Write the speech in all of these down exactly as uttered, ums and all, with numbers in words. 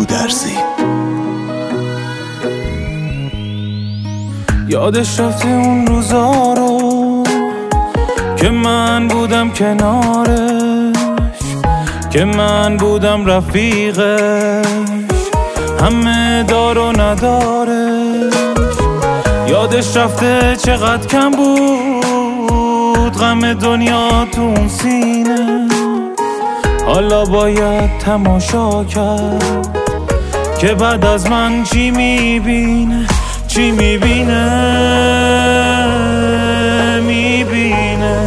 گودرزی. یادش رفته اون روزا رو که من بودم کنارش، که من بودم رفیقش، همه دار و ندارش. یادش رفته چقدر کم بود غم دنیا تو اون سینه. حالا باید تماشا کرد که بعد از من چی میبینه، چی میبینه، میبینه.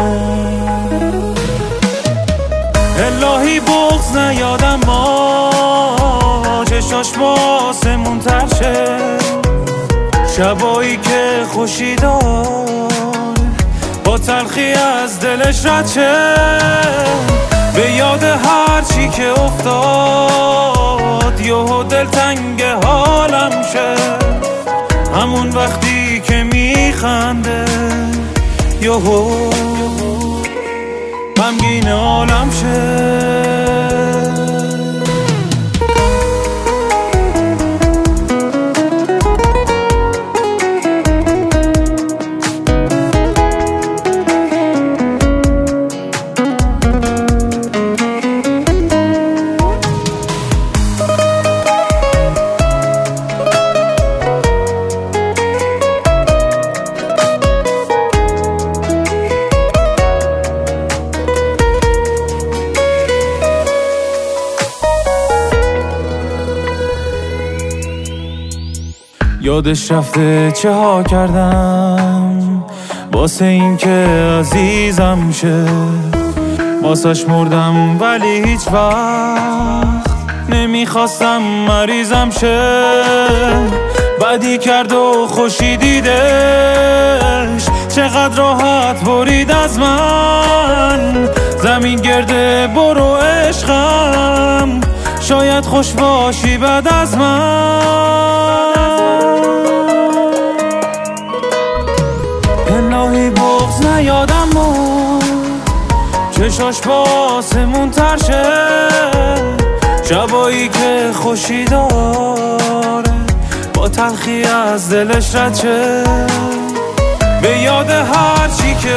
الهی بغض نیادم ما چشاش باسمون تر شه، شبایی که خوشی داره با تلخی از دلش رد شه. به یاد هر چی که افتاد یهو دلتنگ حالم شه. همون وقتی که میخنده یهو غمگین عالم شه. یادش رفته چه ها کردم واسه این که عزیزم شه. واسش مردم ولی هیچ وقت نمیخواستم مریضم شه. بدی کرد و خوشی دیدش چقدر راحت برید از من. زمین گرده برو عشقم شاید خوش باشی بعد از من. الهی بغض نیادم ما چشاش باسمون تر شه، شبایی که خوشی داره با تلخی از دلش رد شه. به یاد هر چی که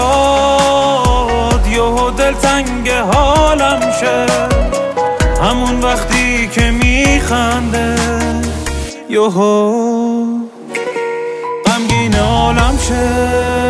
افتاد یهو دلتنگ حالم شه. همون وقتی که میخنده یهو غمگین عالم شه.